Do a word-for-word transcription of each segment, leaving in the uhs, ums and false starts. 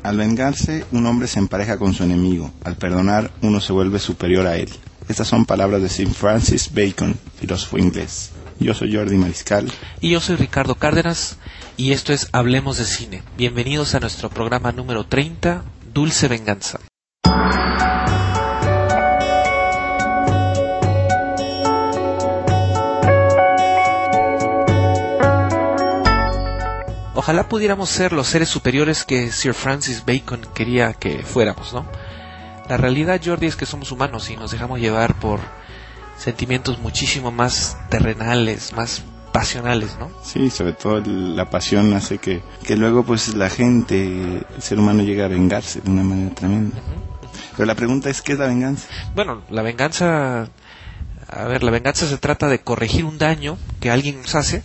Al vengarse, un hombre se empareja con su enemigo. Al perdonar, uno se vuelve superior a él. Estas son palabras de Sir Francis Bacon, filósofo inglés. Yo soy Jordi Mariscal. Y yo soy Ricardo Cárdenas, y esto es Hablemos de Cine. Bienvenidos a nuestro programa número treinta, Dulce Venganza. Ojalá pudiéramos ser los seres superiores que Sir Francis Bacon quería que fuéramos, ¿no? La realidad, Jordi, es que somos humanos y nos dejamos llevar por sentimientos muchísimo más terrenales, más pasionales, ¿no? Sí, sobre todo el, la pasión hace que, que luego pues la gente, el ser humano llega a vengarse de una manera tremenda. Uh-huh. Pero la pregunta es, ¿qué es la venganza? Bueno, la venganza, a ver, la venganza se trata de corregir un daño que alguien nos hace.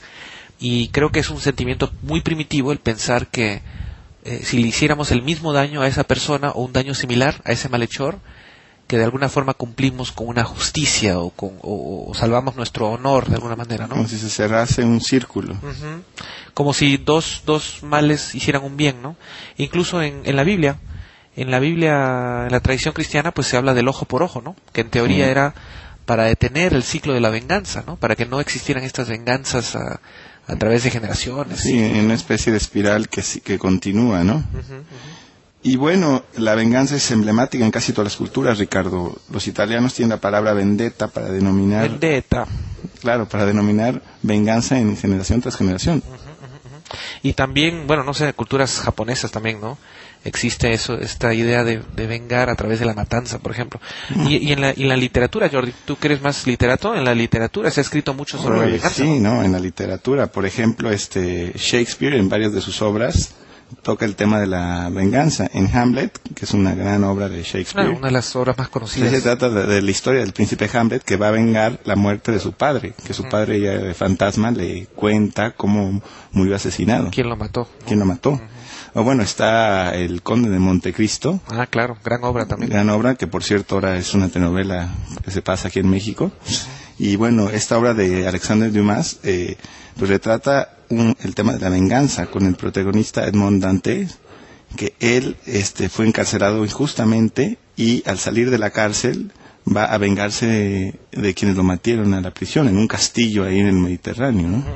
Y creo que es un sentimiento muy primitivo el pensar que eh, si le hiciéramos el mismo daño a esa persona o un daño similar a ese malhechor, que de alguna forma cumplimos con una justicia o, con, o, o salvamos nuestro honor de alguna manera, ¿no? Como si se cerrase un círculo. Uh-huh. Como si dos, dos males hicieran un bien, ¿no? Incluso en, en la Biblia, en la Biblia, en la tradición cristiana, pues se habla del ojo por ojo, ¿no? Que en teoría uh-huh. era para detener el ciclo de la venganza, ¿no? Para que no existieran estas venganzas a a través de generaciones. Sí, en una especie de espiral que, que continúa, ¿no? Uh-huh, uh-huh. Y bueno, la venganza es emblemática en casi todas las culturas, Ricardo. Los italianos tienen la palabra vendetta para denominar... Vendetta. Claro, para denominar venganza en generación tras generación. Uh-huh, uh-huh. Y también, bueno, no sé, culturas japonesas también, ¿no? Existe eso, esta idea de, de vengar a través de la matanza, por ejemplo. Mm. Y, y, en la, y en la literatura, Jordi, tú que eres más literato, en la literatura se ha escrito mucho sobre Oye, la venganza. Sí, ¿no? En la literatura, por ejemplo, este Shakespeare en varias de sus obras toca el tema de la venganza. En Hamlet, que es una gran obra de Shakespeare. Claro, una de las obras más conocidas. Se trata de, de la historia del príncipe Hamlet que va a vengar la muerte de su padre, que su mm. padre ya de fantasma le cuenta cómo murió asesinado. ¿Quién lo mató? ¿Quién lo mató? Uh-huh. O bueno, está El Conde de Montecristo. Ah, claro, gran obra también. Gran obra, que por cierto ahora es una telenovela que se pasa aquí en México. Y bueno, esta obra de Alexandre Dumas, eh, pues retrata un, el tema de la venganza con el protagonista Edmond Dantes, que él este, fue encarcelado injustamente y al salir de la cárcel va a vengarse de, de quienes lo metieron a la prisión, en un castillo ahí en el Mediterráneo, ¿no?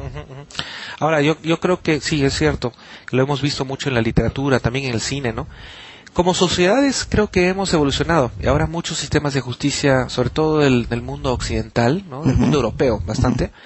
Ahora, yo, yo creo que sí, es cierto, lo hemos visto mucho en la literatura, también en el cine, ¿no? Como sociedades creo que hemos evolucionado, y ahora muchos sistemas de justicia, sobre todo del, del mundo occidental, ¿no? Del uh-huh. mundo europeo, bastante, uh-huh.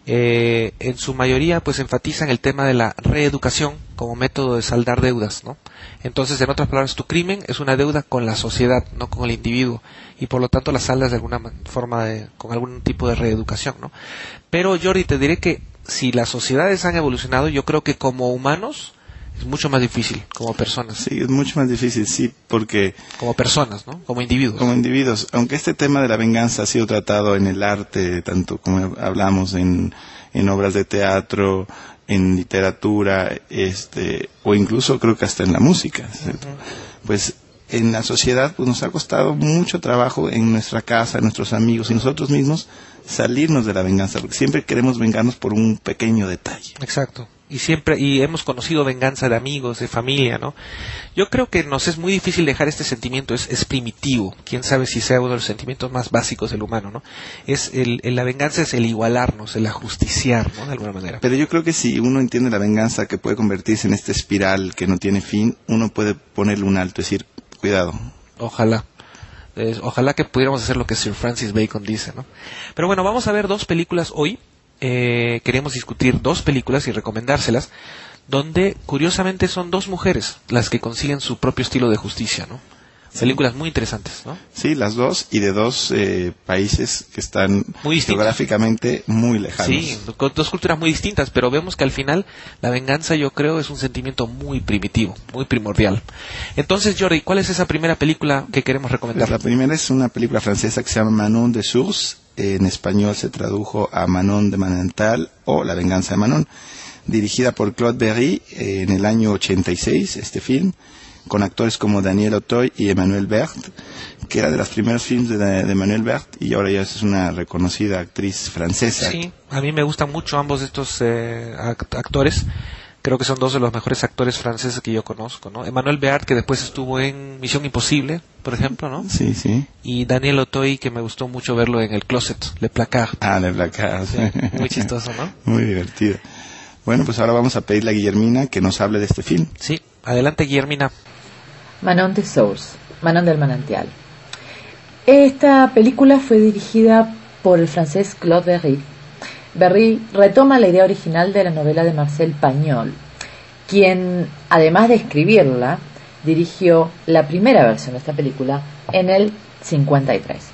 eh, en su mayoría pues enfatizan el tema de la reeducación como método de saldar deudas, ¿no? Entonces, en otras palabras, tu crimen es una deuda con la sociedad, no con el individuo, y por lo tanto la saldas de alguna forma, de, con algún tipo de reeducación, ¿no? Pero, Jordi, te diré que si las sociedades han evolucionado, yo creo que como humanos es mucho más difícil, como personas. Sí, es mucho más difícil, sí, porque... Como personas, ¿no? Como individuos. Como individuos. Aunque este tema de la venganza ha sido tratado en el arte, tanto como hablamos en, en obras de teatro, en literatura, este, o incluso creo que hasta en la música, ¿cierto? Uh-huh. Pues en la sociedad pues nos ha costado mucho trabajo en nuestra casa, en nuestros amigos y nosotros mismos salirnos de la venganza, porque siempre queremos vengarnos por un pequeño detalle. Exacto. Y siempre, y hemos conocido venganza de amigos, de familia, ¿no? Yo creo que nos es muy difícil dejar este sentimiento, es, es primitivo, quién sabe si sea uno de los sentimientos más básicos del humano, ¿no? Es el, el, la venganza es el igualarnos, el ajusticiar, ¿no? De alguna manera. Pero yo creo que si uno entiende la venganza que puede convertirse en esta espiral que no tiene fin, uno puede ponerle un alto, es decir, cuidado. Ojalá. Eh, ojalá que pudiéramos hacer lo que Sir Francis Bacon dice, ¿no? Pero bueno, vamos a ver dos películas hoy. Eh, queremos discutir dos películas y recomendárselas, donde curiosamente son dos mujeres las que consiguen su propio estilo de justicia, ¿no? Sí. Películas muy interesantes, ¿no? Sí, las dos, y de dos eh, países que están muy geográficamente muy lejanos. Sí, con dos culturas muy distintas, pero vemos que al final la venganza, yo creo, es un sentimiento muy primitivo, muy primordial. Entonces, Jordi, ¿cuál es esa primera película que queremos recomendar? La primera es una película francesa que se llama Manon de Source. En español se tradujo a Manon de Manantial o La venganza de Manon, dirigida por Claude Berry eh, en el año ochenta y seis, este film, con actores como Daniel Auteuil y Emmanuel Berth, que era de los primeros films de, de Emmanuel Berth, y ahora ya es una reconocida actriz francesa. Sí, a mí me gustan mucho ambos estos eh, act- actores. creo que son dos de los mejores actores franceses que yo conozco, ¿no? Emmanuel Beard, que después estuvo en Misión Imposible, por ejemplo, ¿no? Sí, sí. Y Daniel Auteuil, que me gustó mucho verlo en El Closet, Le Placard. Ah, Le Placard. Sí, muy chistoso, ¿no? Muy divertido. Bueno, pues ahora vamos a pedirle a Guillermina que nos hable de este film. Sí, adelante, Guillermina. Manon de Source, Manon del Manantial. Esta película fue dirigida por el francés Claude Berry. Berry retoma la idea original de la novela de Marcel Pagnol, quien, además de escribirla, dirigió la primera versión de esta película en el cincuenta y tres.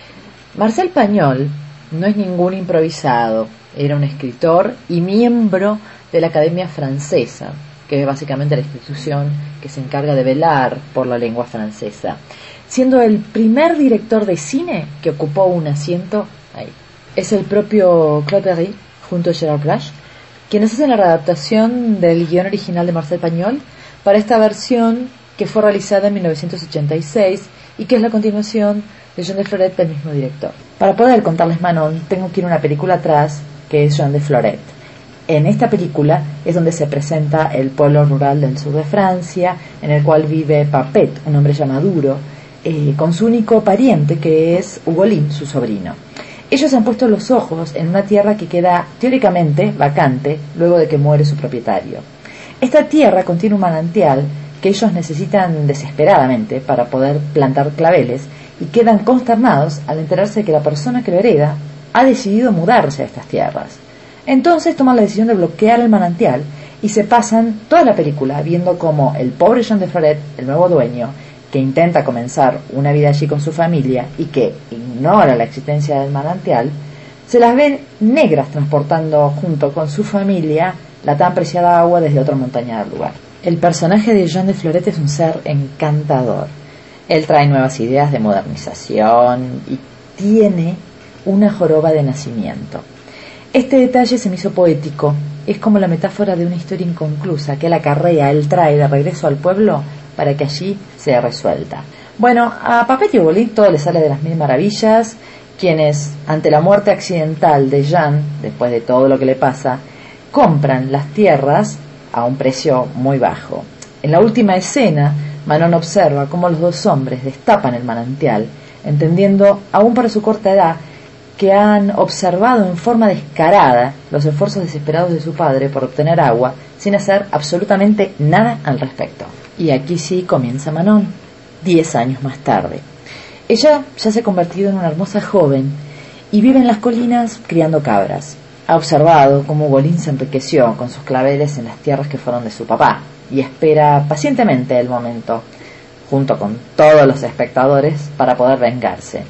Marcel Pagnol no es ningún improvisado, era un escritor y miembro de la Academia Francesa, que es básicamente la institución que se encarga de velar por la lengua francesa, siendo el primer director de cine que ocupó un asiento ahí. Es el propio Claude Berry, junto a Gerard Blache, quienes hacen la readaptación del guión original de Marcel Pagnol para esta versión que fue realizada en mil novecientos ochenta y seis y que es la continuación de Jean de Florette del mismo director. Para poder contarles Manon, tengo que ir a una película atrás, que es Jean de Florette. En esta película es donde se presenta el pueblo rural del sur de Francia, en el cual vive Papet, un hombre ya maduro, eh, con su único pariente, que es Ugolin, su sobrino. Ellos han puesto los ojos en una tierra que queda teóricamente vacante luego de que muere su propietario. Esta tierra contiene un manantial que ellos necesitan desesperadamente para poder plantar claveles y quedan consternados al enterarse de que la persona que lo hereda ha decidido mudarse a estas tierras. Entonces toman la decisión de bloquear el manantial y se pasan toda la película viendo cómo el pobre Jean de Florette, el nuevo dueño, que intenta comenzar una vida allí con su familia y que ignora la existencia del manantial, se las ven negras transportando junto con su familia la tan preciada agua desde otra montaña del lugar. El personaje de Jean de Florette es un ser encantador. Él trae nuevas ideas de modernización y tiene una joroba de nacimiento. Este detalle se me hizo poético. Es como la metáfora de una historia inconclusa que él acarrea, él trae de regreso al pueblo para que allí sea resuelta. Bueno, a Papet y Ugolin todo le sale de las mil maravillas, quienes, ante la muerte accidental de Jean, después de todo lo que le pasa, compran las tierras a un precio muy bajo. En la última escena, Manon observa cómo los dos hombres destapan el manantial, entendiendo, aún para su corta edad, que han observado en forma descarada los esfuerzos desesperados de su padre por obtener agua, sin hacer absolutamente nada al respecto. Y aquí sí comienza Manon, diez años más tarde. Ella ya se ha convertido en una hermosa joven y vive en las colinas criando cabras. Ha observado cómo Ugolin se enriqueció con sus claveles en las tierras que fueron de su papá y espera pacientemente el momento, junto con todos los espectadores, para poder vengarse.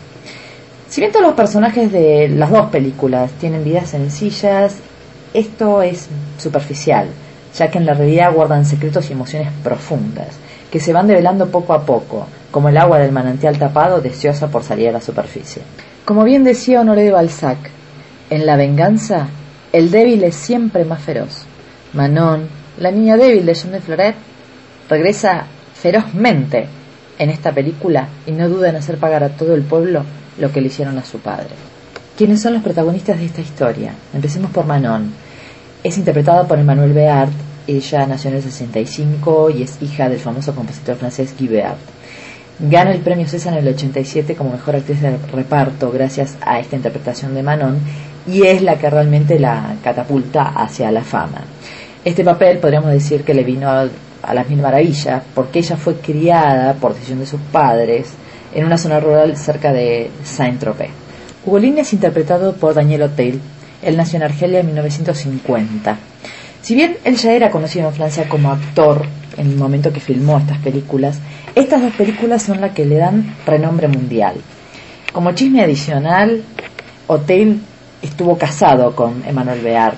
Si bien todos los personajes de las dos películas tienen vidas sencillas, esto es superficial, ya que en la realidad guardan secretos y emociones profundas, que se van develando poco a poco, como el agua del manantial tapado deseosa por salir a la superficie. Como bien decía Honoré de Balzac, en la venganza, el débil es siempre más feroz. Manon, la niña débil de Jean de Florette, regresa ferozmente en esta película y no duda en hacer pagar a todo el pueblo lo que le hicieron a su padre. ¿Quiénes son los protagonistas de esta historia? Empecemos por Manon. Es interpretada por Emmanuel Beard. Ella nació en el sesenta y cinco y es hija del famoso compositor francés Guy Beard. Gana el premio César en el ochenta y siete como mejor actriz de reparto gracias a esta interpretación de Manon, y es la que realmente la catapulta hacia la fama. Este papel podríamos decir que le vino a, a las mil maravillas porque ella fue criada por decisión de sus padres en una zona rural cerca de Saint-Tropez. Ugolin es interpretado por Daniel Auteuil. Él nació en Argelia en mil novecientos cincuenta. Si bien él ya era conocido en Francia como actor en el momento que filmó estas películas, estas dos películas son las que le dan renombre mundial. Como chisme adicional, Auteuil estuvo casado con Emmanuel Beard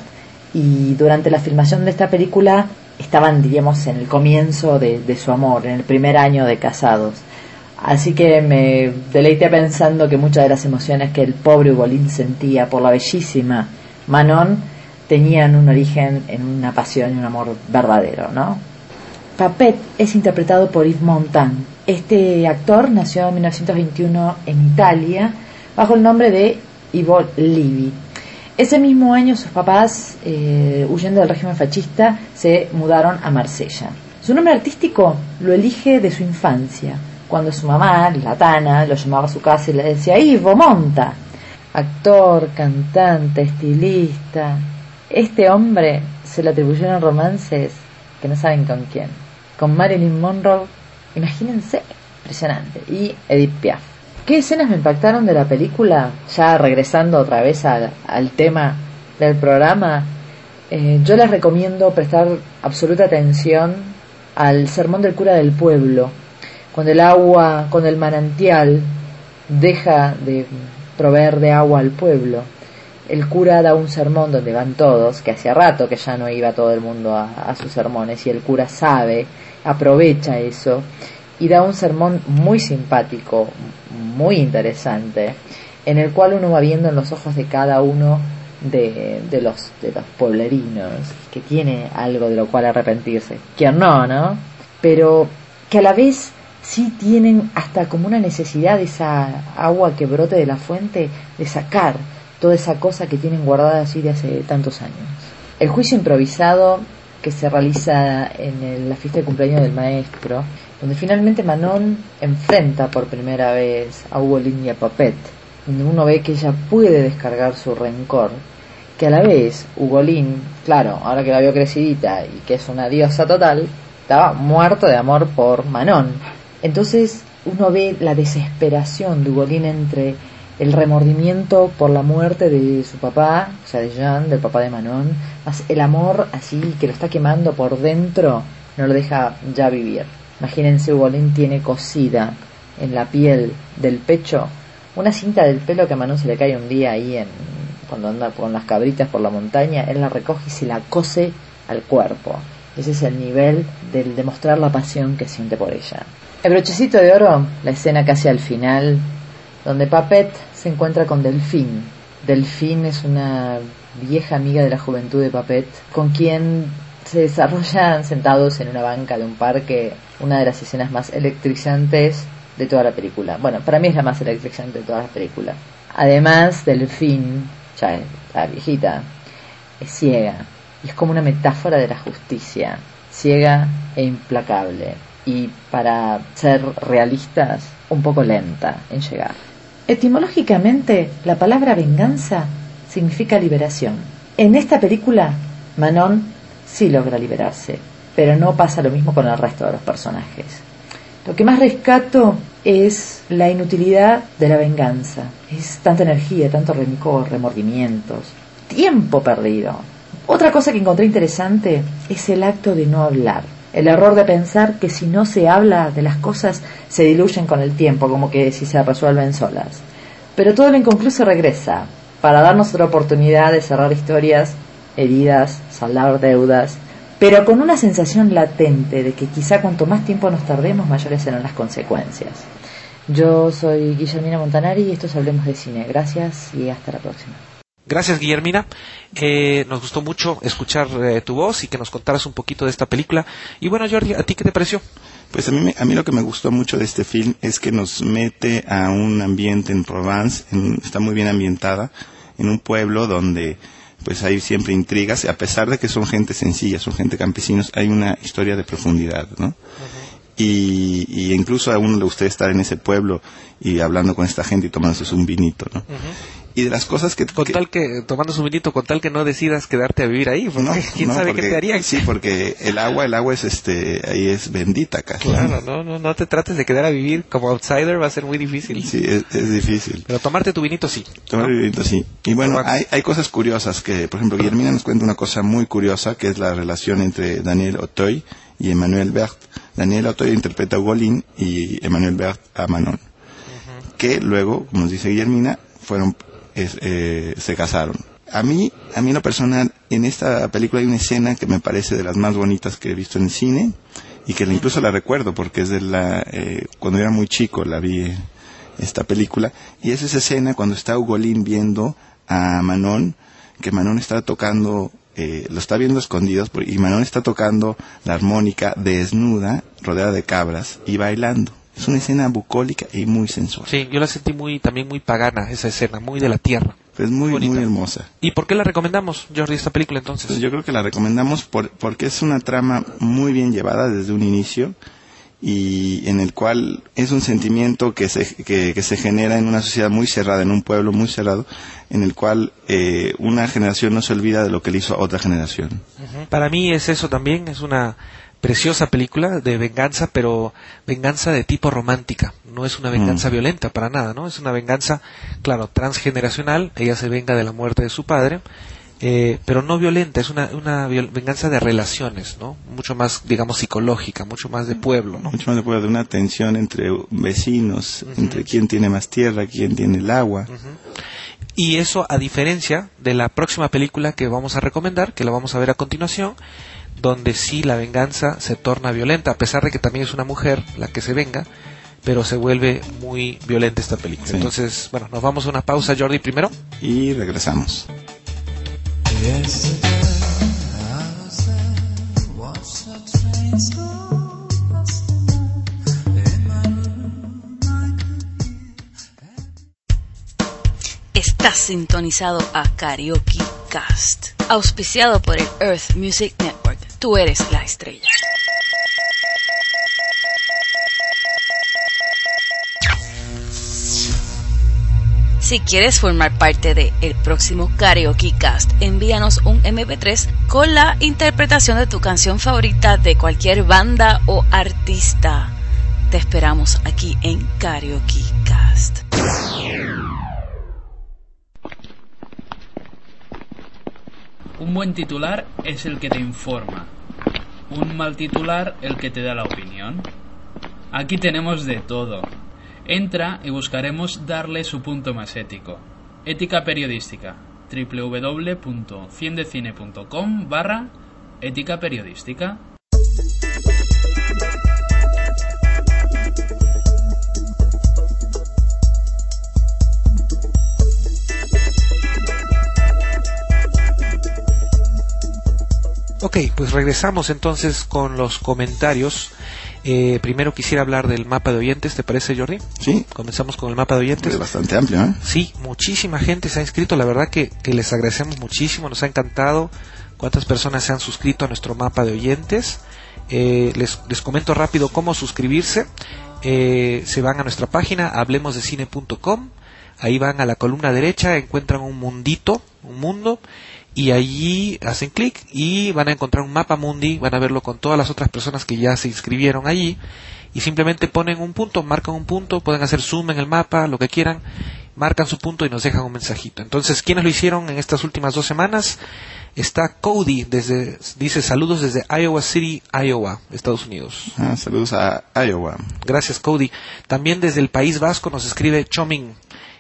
y durante la filmación de esta película estaban, diríamos, en el comienzo de, de su amor, en el primer año de casados. Así que me deleité pensando que muchas de las emociones que el pobre Ugolin sentía por la bellísima Manon tenían un origen en una pasión y un amor verdadero, ¿no? Papet es interpretado por Yves Montand. Este actor nació en mil novecientos veintiuno en Italia bajo el nombre de Ivo Levi. Ese mismo año sus papás, eh, huyendo del régimen fascista, se mudaron a Marsella. Su nombre artístico lo elige de su infancia, cuando su mamá, la Tana, lo llamaba a su casa y le decía: Ivo, monta. Actor, cantante, estilista. Este hombre se le atribuyeron romances que no saben con quién. Con Marilyn Monroe, imagínense, impresionante. Y Edith Piaf. ¿Qué escenas me impactaron de la película? Ya regresando otra vez al, al tema del programa, eh, yo les recomiendo prestar absoluta atención al sermón del cura del pueblo, cuando el agua, cuando el manantial deja de proveer de agua al pueblo. El cura da un sermón donde van todos, que hacía rato que ya no iba todo el mundo a, a sus sermones, y el cura sabe, aprovecha eso, y da un sermón muy simpático, muy interesante, en el cual uno va viendo en los ojos de cada uno de, de los de los pueblerinos que tiene algo de lo cual arrepentirse. ¿Quién no, no? Pero que a la vez sí tienen hasta como una necesidad de esa agua que brote de la fuente, de sacar toda esa cosa que tienen guardada así de hace tantos años. El juicio improvisado que se realiza en el, la fiesta de cumpleaños del maestro, donde finalmente Manon enfrenta por primera vez a Ugolín y a Papet, donde uno ve que ella puede descargar su rencor, que a la vez Ugolín, claro, ahora que la vio crecidita y que es una diosa total, estaba muerto de amor por Manon. Entonces uno ve la desesperación de Ugolín entre el remordimiento por la muerte de su papá, o sea, de Jean, del papá de Manon, más el amor así que lo está quemando por dentro, no lo deja ya vivir. Imagínense, Ugolín tiene cosida en la piel del pecho una cinta del pelo que a Manon se le cae un día ahí en, cuando anda con las cabritas por la montaña. Él la recoge y se la cose al cuerpo. Ese es el nivel del demostrar la pasión que siente por ella. El brochecito de oro, la escena casi al final, donde Papet se encuentra con Delphine. Delphine es una vieja amiga de la juventud de Papet, con quien se desarrollan sentados en una banca de un parque una de las escenas más electrizantes de toda la película. Bueno, para mí es la más electrizante de toda la película. Además, Delphine, ya la viejita, es ciega, y es como una metáfora de la justicia, ciega e implacable, y para ser realistas, un poco lenta en llegar. Etimológicamente, la palabra venganza significa liberación. En esta película, Manon sí logra liberarse, pero no pasa lo mismo con el resto de los personajes. Lo que más rescato es la inutilidad de la venganza. Es tanta energía, tanto rencor, remordimientos, tiempo perdido. Otra cosa que encontré interesante es el acto de no hablar. El error de pensar que si no se habla de las cosas se diluyen con el tiempo, como que si se resuelven solas. Pero todo lo inconcluso regresa, para darnos otra oportunidad de cerrar historias, heridas, saldar deudas, pero con una sensación latente de que quizá cuanto más tiempo nos tardemos, mayores serán las consecuencias. Yo soy Guillermina Montanari y esto es Hablemos de Cine. Gracias y hasta la próxima. Gracias, Guillermina. Eh, nos gustó mucho escuchar eh, tu voz y que nos contaras un poquito de esta película. Y bueno, Jordi, ¿a ti qué te pareció? Pues a mí, me, a mí lo que me gustó mucho de este film es que nos mete a un ambiente en Provence, en, está muy bien ambientada, en un pueblo donde pues hay siempre intrigas, a pesar de que son gente sencilla, son gente campesinos, hay una historia de profundidad, ¿no? Uh-huh. Y, y incluso a uno le gusta estar en ese pueblo y hablando con esta gente y tomándose un vinito, ¿no? Uh-huh. Y de las cosas que... Con que, tal que, tomando su vinito, con tal que no decidas quedarte a vivir ahí, porque no, quién no, sabe porque, qué te harían. Sí, porque el agua, el agua es este, ahí es bendita casi. Claro, no, no, no te trates de quedar a vivir como outsider, va a ser muy difícil. Sí, es, es difícil. Pero tomarte tu vinito sí. Tomar ¿no? el vinito sí. Y bueno, hay, hay cosas curiosas que, por ejemplo, Guillermina nos cuenta una cosa muy curiosa, que es la relación entre Daniel Auteuil y Emmanuel Berth. Daniel Auteuil interpreta a Ugolín y Emmanuel Berth a Manon. Uh-huh. Que luego, como nos dice Guillermina, fueron... Es, eh, se casaron. A mí, a mí en lo personal, en esta película hay una escena que me parece de las más bonitas que he visto en el cine y que incluso la recuerdo porque es de la, eh, cuando era muy chico la vi eh, esta película, y es esa escena cuando está Ugolín viendo a Manon, que Manon está tocando, eh, lo está viendo escondidos y Manon está tocando la armónica desnuda, rodeada de cabras y bailando. Es una escena bucólica y muy sensual. Sí, yo la sentí muy, también muy pagana esa escena, muy de la tierra. Es muy, bonita. muy hermosa. ¿Y por qué la recomendamos, Jordi, esta película entonces? Pues yo creo que la recomendamos por, porque es una trama muy bien llevada desde un inicio y en el cual es un sentimiento que se, que, que se genera en una sociedad muy cerrada, en un pueblo muy cerrado, en el cual eh, una generación no se olvida de lo que le hizo a otra generación. Uh-huh. Para mí es eso también, es una preciosa película de venganza, pero venganza de tipo romántica, no es una venganza mm. violenta para nada, ¿no? Es una venganza, claro, transgeneracional, ella se venga de la muerte de su padre, eh, pero no violenta, es una, una viol- venganza de relaciones, ¿no? Mucho más, digamos, psicológica, mucho más de pueblo, ¿no? Mucho más de pueblo, de una tensión entre vecinos, uh-huh. entre quién tiene más tierra, quién tiene el agua. Uh-huh. Y eso a diferencia de la próxima película que vamos a recomendar, que la vamos a ver a continuación, donde sí la venganza se torna violenta, a pesar de que también es una mujer la que se venga, pero se vuelve muy violenta esta película. Sí. Entonces, bueno, nos vamos a una pausa, Jordi, primero. Y regresamos. Estás sintonizado a Karaoke Cast, auspiciado por el Earth Music Network. Tú eres la estrella. Si quieres formar parte de el próximo Karaoke Cast, envíanos un eme pe tres con la interpretación de tu canción favorita de cualquier banda o artista. Te esperamos aquí en Karaoke Cast. Un buen titular es el que te informa. Un mal titular el que te da la opinión. Aquí tenemos de todo. Entra y buscaremos darle su punto más ético. Ética periodística. doble u doble u doble u punto cien de cine punto com barra ética periodística. Ok, pues regresamos entonces con los comentarios. Eh, primero quisiera hablar del mapa de oyentes, ¿te parece, Jordi? Sí. Comenzamos con el mapa de oyentes. Es bastante amplio, ¿eh? Sí, muchísima gente se ha inscrito, la verdad que, que les agradecemos muchísimo, nos ha encantado cuántas personas se han suscrito a nuestro mapa de oyentes. Eh, les, les comento rápido cómo suscribirse. Eh, se van a nuestra página, hablemos de cine punto com, ahí van a la columna derecha, encuentran un mundito, un mundo, y allí hacen clic y van a encontrar un mapa mundi, van a verlo con todas las otras personas que ya se inscribieron allí y simplemente ponen un punto, marcan un punto, pueden hacer zoom en el mapa, lo que quieran, marcan su punto y nos dejan un mensajito. Entonces, ¿quiénes lo hicieron en estas últimas dos semanas? Está Cody, desde, dice saludos desde Iowa City, Iowa, Estados Unidos. Ah, saludos a Iowa. Gracias, Cody. También desde el País Vasco nos escribe Choming.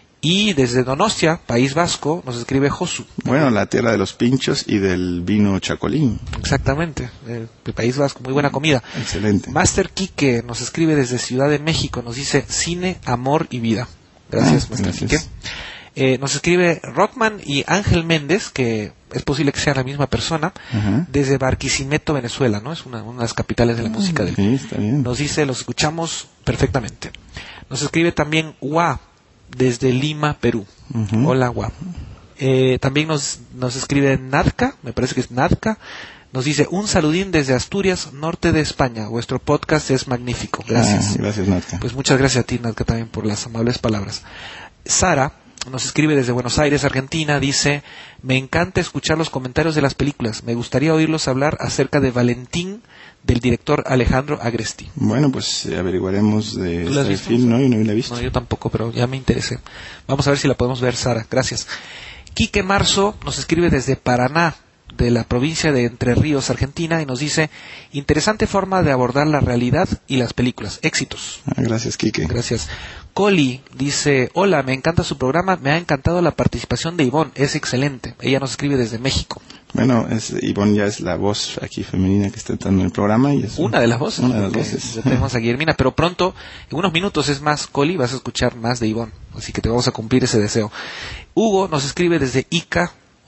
Y desde Donostia, País Vasco, nos escribe Josu. Bueno, la tierra de los pinchos y del vino chacolín. Exactamente, el, el País Vasco, muy buena comida. Excelente. Master Quique nos escribe desde Ciudad de México, nos dice cine, amor y vida. Gracias, ah, Master gracias. Quique. Eh, nos escribe Rockman y Ángel Méndez, que es posible que sea la misma persona, uh-huh. desde Barquisimeto, Venezuela, ¿no? Es una, una de las capitales de la música del sí, está bien. Nos dice, los escuchamos perfectamente. Nos escribe también Gua, desde Lima, Perú. Uh-huh. Hola, Gua. Eh, también nos, nos escribe Nadka, me parece que es Nadka. Nos dice, un saludín desde Asturias, norte de España. Vuestro podcast es magnífico. Gracias. Ah, gracias, Nadka. Pues muchas gracias a ti, Nadka, también por las amables palabras. Sara nos escribe desde Buenos Aires, Argentina. Dice, me encanta escuchar los comentarios de las películas. Me gustaría oírlos hablar acerca de Valentín, del director Alejandro Agresti. Bueno, pues eh, averiguaremos de ¿Tú la has este visto? film, ¿no? Yo no la he visto. No, yo tampoco, pero ya me interesé. Vamos a ver si la podemos ver, Sara. Gracias. Quique Marzo nos escribe desde Paraná, de la provincia de Entre Ríos, Argentina, y nos dice, interesante forma de abordar la realidad y las películas. Éxitos. Ah, gracias, Quique. Gracias. Coli dice, hola, me encanta su programa, me ha encantado la participación de Ivonne, es excelente. Ella nos escribe desde México. Bueno, es, Ivonne ya es la voz aquí femenina que está entrando en el programa. Y es una de las voces. Una de las okay. voces. Ya tenemos a Guillermina, pero pronto, en unos minutos es más, Coli, vas a escuchar más de Ivonne, así que te vamos a cumplir ese deseo. Hugo nos escribe desde Ica,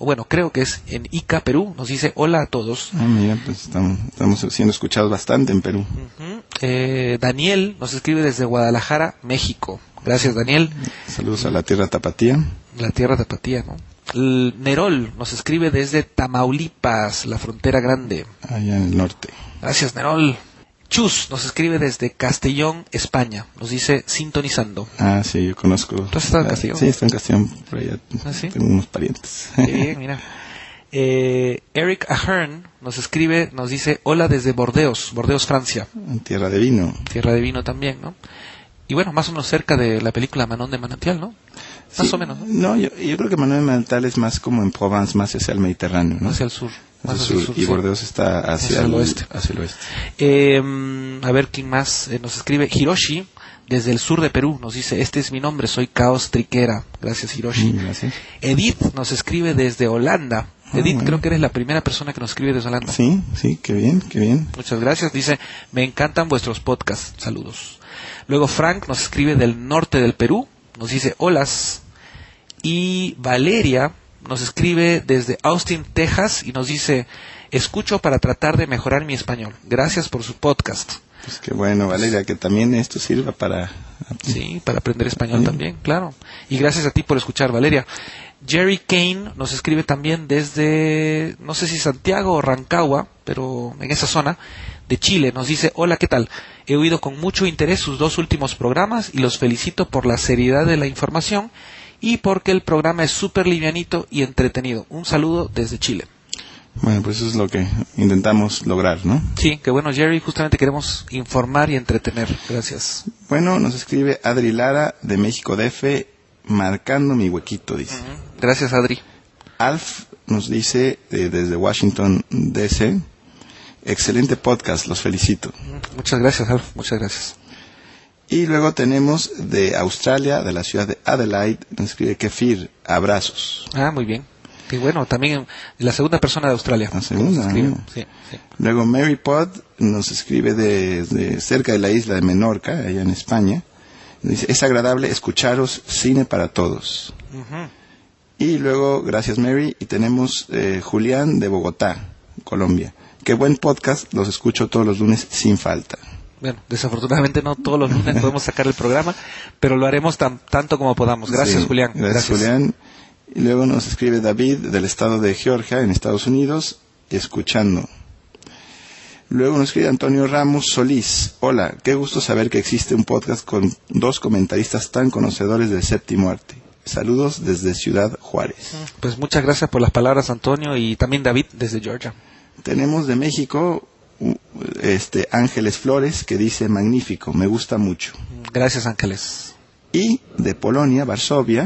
o bueno, creo que es en Ica, Perú, nos dice hola a todos. Ah, mira, pues estamos, estamos siendo escuchados bastante en Perú. Uh-huh. eh, Daniel nos escribe desde Guadalajara, México. Gracias, Daniel. Saludos a la tierra tapatía. La tierra tapatía, ¿no? El Nerol nos escribe desde Tamaulipas, la frontera grande. Allá en el norte. Gracias, Nerol. Chus nos escribe desde Castellón, España. Nos dice sintonizando. Ah, sí, yo conozco. ¿Tú has estado en Castellón? Sí, estoy en Castellón. Por allá ¿Ah, sí? tengo unos parientes. Qué bien, mira. Eh, Eric Ahern nos escribe, nos dice hola desde Bordeos, Bordeos, Francia. En tierra de vino. Tierra de vino también, ¿no? Y bueno, más o menos cerca de la película Manon de Manantial, ¿no? Más Sí, o menos, ¿no? No, yo, yo creo que Manuel de Manantial es más como en Provence, más hacia el Mediterráneo, ¿no? Hacia el sur. Más Hacia hacia el el sur. sur, Y sí. Bordeos está hacia, Hacia el el oeste. Hacia el oeste. Eh, a ver, ¿quién más eh, nos escribe? Hiroshi, desde el sur de Perú, nos dice, este es mi nombre, soy Caos Triquera. Gracias, Hiroshi. Mm, gracias. Edith nos escribe desde Holanda. Ah, Edith, bueno. creo que eres la primera persona que nos escribe desde Holanda. Sí, sí, qué bien, qué bien. Muchas gracias. Dice, me encantan vuestros podcasts. Saludos. Luego Frank nos escribe del norte del Perú. Nos dice, holas. Y Valeria nos escribe desde Austin, Texas, y nos dice, escucho para tratar de mejorar mi español. Gracias por su podcast. Pues qué bueno, Valeria, que también esto sirva para... Sí, para aprender español Sí. también, claro. Y gracias a ti por escuchar, Valeria. Jerry Kane nos escribe también desde, no sé si Santiago o Rancagua, pero en esa zona de Chile. Nos dice, hola, ¿qué tal? He oído con mucho interés sus dos últimos programas y los felicito por la seriedad de la información y porque el programa es súper livianito y entretenido. Un saludo desde Chile. Bueno, pues eso es lo que intentamos lograr, ¿no? Sí, que bueno, Jerry, justamente queremos informar y entretener. Gracias. Bueno, nos escribe Adri Lara de México D F, marcando mi huequito, dice. Uh-huh. Gracias, Adri. Alf nos dice eh, desde Washington D C, excelente podcast, los felicito. Uh-huh. Muchas gracias, Alf, muchas gracias. Y luego tenemos de Australia, de la ciudad de Adelaide, nos escribe Kefir, abrazos. Ah, muy bien. Y bueno, también la segunda persona de Australia. La segunda, Nos escribe. ¿no? Sí, sí. Luego Mary Pod nos escribe desde cerca de la isla de Menorca, allá en España. Dice, es agradable escucharos, cine para todos. Uh-huh. Y luego, gracias Mary, y tenemos eh, Julián de Bogotá, Colombia. Qué buen podcast, los escucho todos los lunes sin falta. Bueno, desafortunadamente no todos los lunes podemos sacar el programa, pero lo haremos tan, tanto como podamos. Gracias, Sí, Julián. Gracias, Julián. Y luego nos escribe David del estado de Georgia, en Estados Unidos, escuchando. Luego nos escribe Antonio Ramos Solís. Hola, qué gusto saber que existe un podcast con dos comentaristas tan conocedores del séptimo arte. Saludos desde Ciudad Juárez. Pues muchas gracias por las palabras, Antonio, y también David desde Georgia. Tenemos de México u- este Ángeles Flores, que dice magnífico, me gusta mucho. Gracias, Ángeles. Y de Polonia, Varsovia,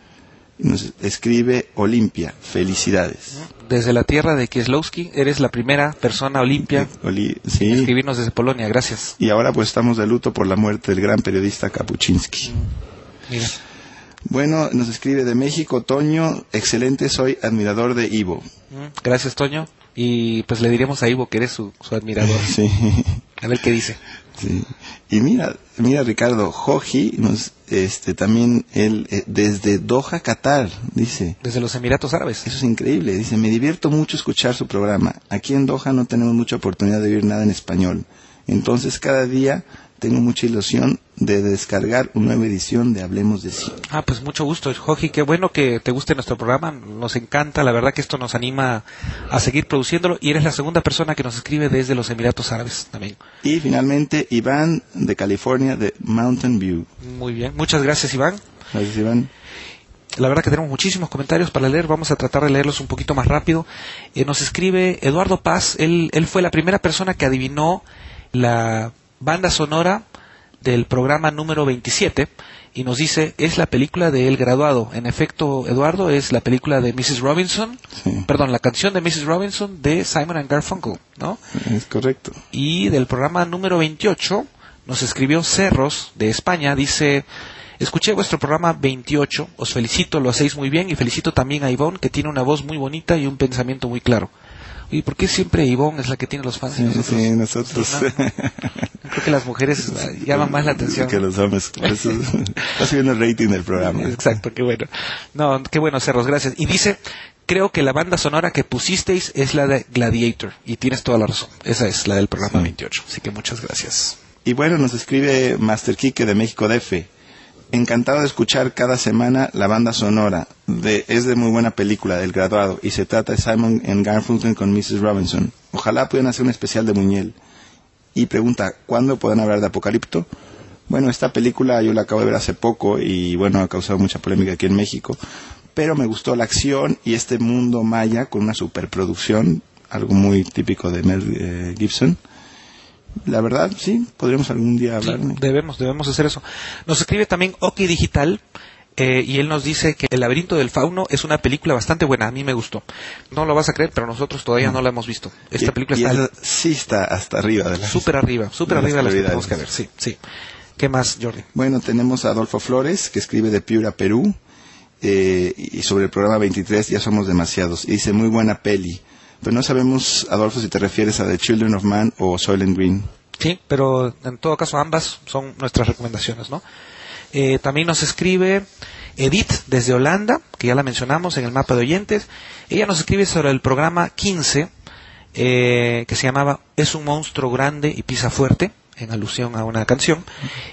nos escribe Olimpia, felicidades. Desde la tierra de Kieslowski, eres la primera persona Olimpia Oli- en sí. escribirnos desde Polonia. Gracias. Y ahora pues estamos de luto por la muerte del gran periodista Kapuczynski. Mira. Bueno, nos escribe de México, Toño, excelente, soy admirador de Ivo. Gracias, Toño. Y pues le diremos a Ivo que eres su, su admirador. Sí, A ver qué dice. sí. Y mira, mira Ricardo, Joji, nos, este, también él, eh, desde Doha, Qatar, dice. Desde los Emiratos Árabes. Eso es increíble, dice, me divierto mucho escuchar su programa. Aquí en Doha no tenemos mucha oportunidad de oír nada en español. Entonces cada día tengo mucha ilusión de descargar una nueva edición de Hablemos de Cine. Ah, pues mucho gusto, Joji. Qué bueno que te guste nuestro programa. Nos encanta, la verdad que esto nos anima a seguir produciéndolo. Y eres la segunda persona que nos escribe desde los Emiratos Árabes también. Y finalmente, Iván de California, de Mountain View. Muy bien. Muchas gracias, Iván. Gracias, Iván. La verdad que tenemos muchísimos comentarios para leer. Vamos a tratar de leerlos un poquito más rápido. Eh, nos escribe Eduardo Paz. Él, él fue la primera persona que adivinó la banda sonora del programa número veintisiete y nos dice, es la película de El Graduado. En efecto, Eduardo, es la película de missus Robinson, Sí. perdón, la canción de missus Robinson de Simon and Garfunkel, ¿no? Es correcto. Y del programa número veintiocho nos escribió Cerros de España, dice, escuché vuestro programa veintiocho, os felicito, lo hacéis muy bien y felicito también a Ivonne, que tiene una voz muy bonita y un pensamiento muy claro. ¿Y por qué siempre Ivonne es la que tiene los fans? Sí, y nosotros, sí, nosotros. no? Creo que las mujeres llaman más la atención. Que los hombres. Por eso está subiendo el rating del programa. Exacto, qué bueno. No, qué bueno, Cerros, gracias. Y dice creo que la banda sonora que pusisteis es la de Gladiator, y tienes toda la razón, esa es la del programa sí. veintiocho, así que muchas gracias. Y bueno, nos escribe Master Quique de México D F. Encantado de escuchar cada semana la banda sonora. De, es de muy buena película, del Graduado, y se trata de Simon and Garfunkel con missus Robinson. Ojalá pudieran hacer un especial de Buñuel. Y pregunta, ¿cuándo podrán hablar de Apocalipto? Bueno, esta película yo la acabo de ver hace poco y bueno, ha causado mucha polémica aquí en México. Pero me gustó la acción y este mundo maya con una superproducción, algo muy típico de Mel eh, Gibson. La verdad, sí, podríamos algún día hablar. Sí, debemos, debemos hacer eso. Nos escribe también Oki Digital, eh, y él nos dice que El laberinto del fauno es una película bastante buena, a mí me gustó. No lo vas a creer, pero nosotros todavía no, no la hemos visto. Esta y, película y está... Al... sí está hasta arriba de la... Súper arriba, súper arriba de las que tenemos que ver, sí, sí. ¿Qué más, Jordi? Bueno, tenemos a Adolfo Flores, que escribe de Piura, Perú, eh, y sobre el programa veintitrés, Ya somos demasiados, y dice, muy buena peli. Pero no sabemos, Adolfo, si te refieres a The Children of Man o Soylent Green. Sí, pero en todo caso ambas son nuestras recomendaciones, ¿no? Eh, también nos escribe Edith desde Holanda, que ya la mencionamos en el mapa de oyentes. Ella nos escribe sobre el programa quince, eh, que se llamaba Es un monstruo grande y pisa fuerte, en alusión a una canción,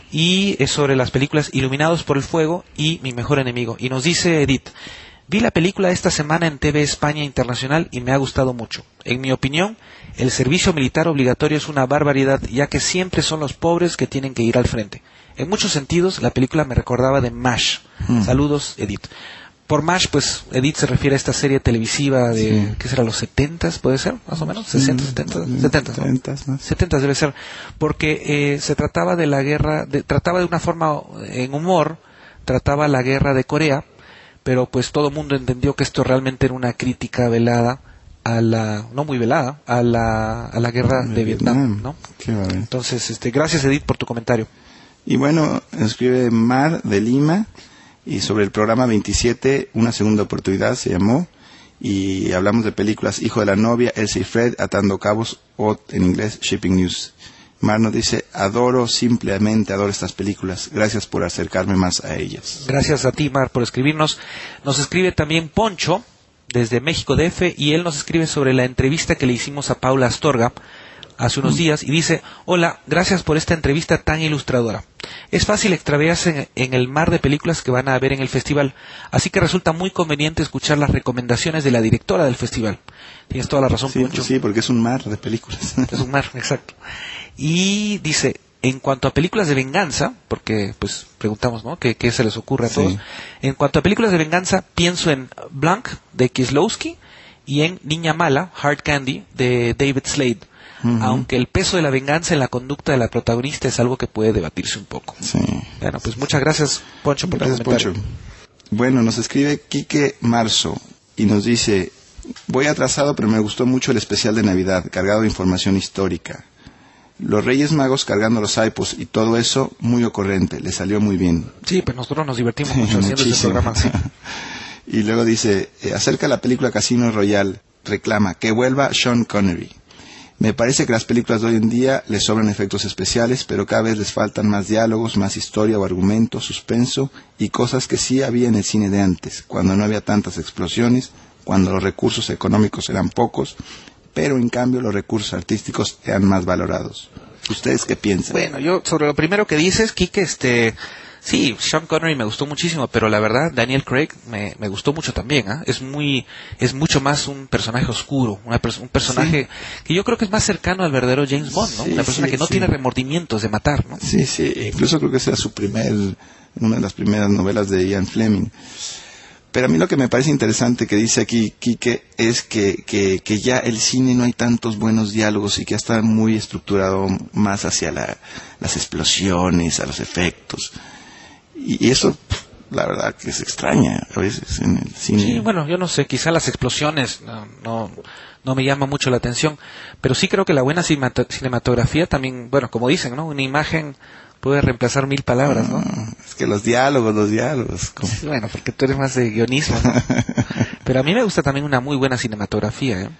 y es sobre las películas Iluminados por el Fuego y Mi mejor enemigo. Y nos dice Edith, vi la película esta semana en T V España Internacional y me ha gustado mucho. En mi opinión, el servicio militar obligatorio es una barbaridad, ya que siempre son los pobres que tienen que ir al frente. En muchos sentidos, la película me recordaba de MASH. Mm. Saludos, Edith. Por MASH, pues, Edith se refiere a esta serie televisiva de, sí. ¿qué será? ¿Los setentas, puede ser? Más o menos, sesenta, setenta, setenta, ¿no? setenta debe ser, porque eh, se trataba de la guerra, de, trataba de una forma, en humor, trataba la guerra de Corea, pero pues todo el mundo entendió que esto realmente era una crítica velada a la, no muy velada, a la, a la guerra de, de Vietnam, ¿no? Qué vale. Entonces, este, gracias Edith por tu comentario. Y bueno, escribe Mar de Lima, y sobre el programa veintisiete, Una segunda oportunidad se llamó, y hablamos de películas Hijo de la novia, Elsa y Fred, Atando cabos, o en inglés Shipping News. Mar nos dice, adoro, simplemente adoro estas películas. Gracias por acercarme más a ellas. Gracias a ti, Mar, por escribirnos. Nos escribe también Poncho, desde México D F, y él nos escribe sobre la entrevista que le hicimos a Paula Astorga hace unos mm. días, y dice, hola, gracias por esta entrevista tan ilustradora. Es fácil extraviarse en, en el mar de películas que van a ver en el festival, así que resulta muy conveniente escuchar las recomendaciones de la directora del festival. Tienes toda la razón, sí, Poncho. Sí, porque es un mar de películas. Es un mar, exacto. Y dice, en cuanto a películas de venganza, porque pues preguntamos, ¿no? ¿Qué, qué se les ocurre a todos? Sí. En cuanto a películas de venganza, pienso en Blank, de Kieslowski, y en Niña Mala, Hard Candy, de David Slade. Uh-huh. Aunque el peso de la venganza en la conducta de la protagonista es algo que puede debatirse un poco. Sí. Bueno, pues muchas gracias, Poncho, por gracias, tu comentario. Poncho. Bueno, nos escribe Quique Marzo y nos dice, voy atrasado, pero me gustó mucho el especial de Navidad, cargado de información histórica. Los Reyes Magos cargando los iPods y todo eso, muy ocurrente, le salió muy bien. Sí, pues nosotros nos divertimos sí, mucho haciendo este programa. Sí. Y luego dice, eh, acerca de la película Casino Royale, reclama que vuelva Sean Connery. Me parece que las películas de hoy en día les sobran efectos especiales, pero cada vez les faltan más diálogos, más historia o argumento, suspenso y cosas que sí había en el cine de antes, cuando no había tantas explosiones, cuando los recursos económicos eran pocos, pero en cambio los recursos artísticos eran más valorados. ¿Ustedes qué piensan? Bueno, yo sobre lo primero que dices, Quique, este... Sí, Sean Connery me gustó muchísimo, pero la verdad Daniel Craig me, me gustó mucho también. ¿eh? Es muy, es mucho más un personaje oscuro, una pers- un personaje sí. que yo creo que es más cercano al verdadero James Bond, ¿no? Sí, una persona sí, que no sí. tiene remordimientos de matar, ¿no? Sí, sí. Incluso creo que esa era su primer, una de las primeras novelas de Ian Fleming. Pero a mí lo que me parece interesante que dice aquí Quique es que, que, que ya el cine no hay tantos buenos diálogos y que ya está muy estructurado más hacia la, las explosiones, a los efectos. Y eso, la verdad, que se extraña a veces en el cine. Sí, bueno, yo no sé, quizá las explosiones no, no, no me llaman mucho la atención, pero sí creo que la buena cinematografía también, bueno, como dicen, ¿no? Una imagen puede reemplazar mil palabras, ¿no? Ah, es que los diálogos, los diálogos. Como... Sí, bueno, porque tú eres más de guionismo, ¿no? Pero a mí me gusta también una muy buena cinematografía, ¿eh?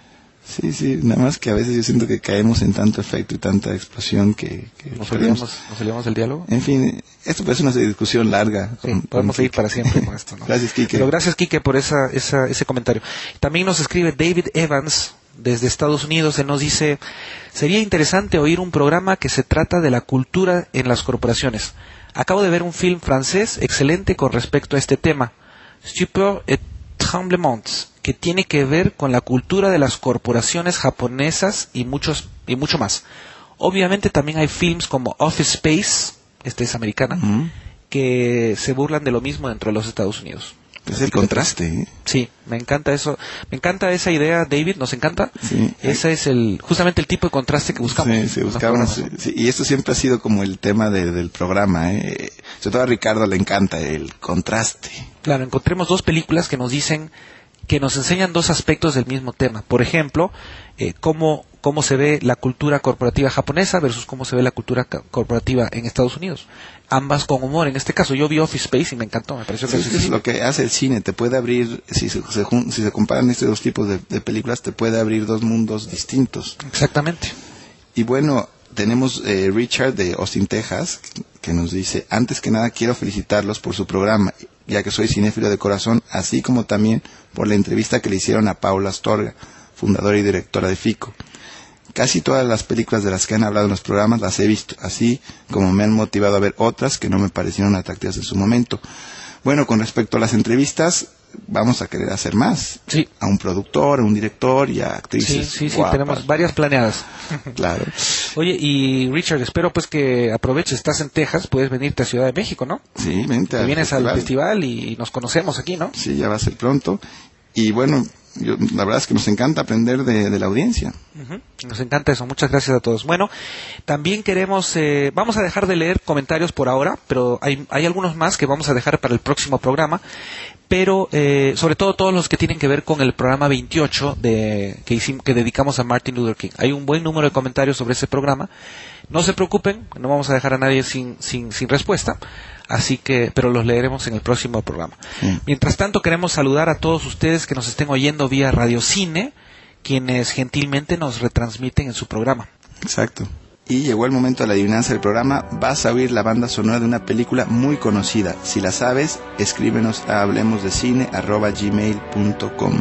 Sí, sí, nada más que a veces yo siento que caemos en tanto efecto y tanta explosión que... que ¿Nos olvidamos, ¿Nos olvidamos del diálogo? En fin, esto puede ser una discusión larga. Sí, con, podemos con seguir para siempre con esto, ¿no? Gracias, Quique. Pero gracias, Quique, por esa, esa, ese comentario. También nos escribe David Evans desde Estados Unidos. Él nos dice, sería interesante oír un programa que se trata de la cultura en las corporaciones. Acabo de ver un film francés excelente con respecto a este tema, Stupeur et Tremblements, que tiene que ver con la cultura de las corporaciones japonesas y muchos y mucho más. Obviamente también hay films como Office Space, esta es americana, Uh-huh. que se burlan de lo mismo dentro de los Estados Unidos. Es el contraste, ¿eh? Sí, me encanta eso, me encanta esa idea, David, nos encanta. Sí. Ese es el justamente el tipo de contraste que buscamos. Sí, sí, buscamos, sí, sí, y esto siempre ha sido como el tema de, del programa, ¿eh? Sobre todo a Ricardo le encanta el contraste. Claro, encontremos dos películas que nos dicen, que nos enseñan dos aspectos del mismo tema. Por ejemplo, eh, cómo, cómo se ve la cultura corporativa japonesa versus cómo se ve la cultura ca- corporativa en Estados Unidos. Ambas con humor. En este caso, yo vi Office Space y me encantó. Me pareció que Sí, es es lo que hace el cine, te puede abrir, si se, se, jun- si se comparan estos dos tipos de, de películas, te puede abrir dos mundos distintos. Exactamente. Y bueno, tenemos eh, Richard de Austin, Texas, que nos dice, antes que nada quiero felicitarlos por su programa, ya que soy cinéfilo de corazón, así como también por la entrevista que le hicieron a Paula Astorga, fundadora y directora de FICO. Casi todas las películas de las que han hablado en los programas las he visto, así como me han motivado a ver otras que no me parecieron atractivas en su momento. Bueno, con respecto a las entrevistas, vamos a querer hacer más. Sí. A un productor, a un director y a Sí, actrices sí, sí, guapas. tenemos varias planeadas. Claro. Oye, y Richard, espero pues que aproveches, estás en Texas, puedes venirte a Ciudad de México, ¿no? Sí, vente Te al vienes festival. al festival y nos conocemos aquí, ¿no? Sí, ya va a ser pronto. Y bueno, yo, la verdad es que nos encanta aprender de, de la audiencia. Ujú. Nos encanta eso, muchas gracias a todos. Bueno, también queremos, eh, vamos a dejar de leer comentarios por ahora, pero hay, hay algunos más que vamos a dejar para el próximo programa, pero eh, sobre todo todos los que tienen que ver con el programa veintiocho de, que, hicimos, que dedicamos a Martin Luther King. Hay un buen número de comentarios sobre ese programa. No se preocupen, no vamos a dejar a nadie sin, sin, sin respuesta, así que, pero los leeremos en el próximo programa. Sí. Mientras tanto, queremos saludar a todos ustedes que nos estén oyendo vía Radio Cine, quienes gentilmente nos retransmiten en su programa. Exacto. Y llegó el momento de la adivinanza del programa. Vas a oír la banda sonora de una película muy conocida. Si la sabes, escríbenos a hablemosdecine arroba gmail punto com.